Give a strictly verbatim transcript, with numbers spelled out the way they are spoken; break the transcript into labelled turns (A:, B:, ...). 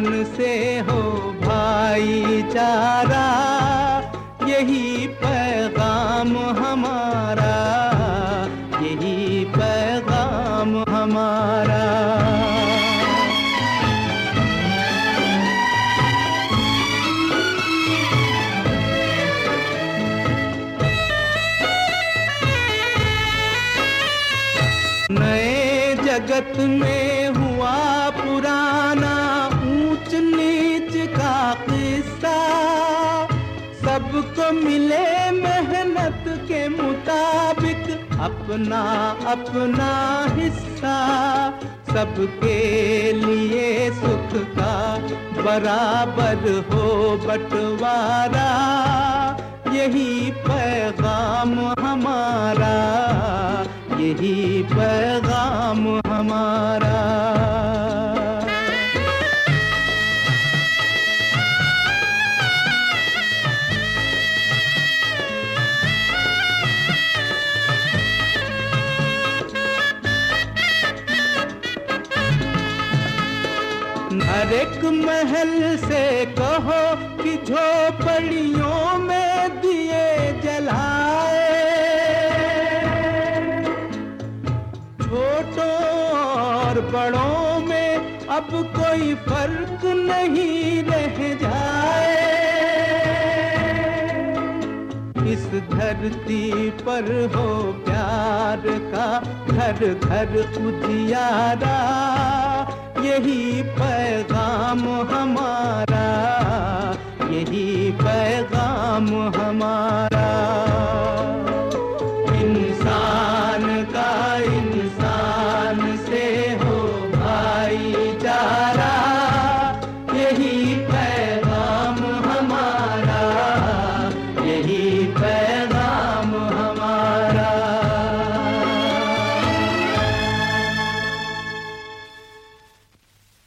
A: से हो भाईचारा, यही पैगाम हमारा, यही पैगाम हमारा। नए जगत में हुआ पुराना ऊंच नीच का किस्सा, सबको मिले मेहनत के मुताबिक अपना अपना हिस्सा, सबके लिए सुख का बराबर हो बंटवारा, यही पैगाम हमारा, यही पैगाम हमारा। हर एक महल से कहो कि झोपड़ियों में दिए जलाए, छोटों और बड़ों में अब कोई फर्क नहीं रह जाए। इस धरती पर हो प्यार का घर घर उजियारा, यही पैगाम हमारा, यही पैगाम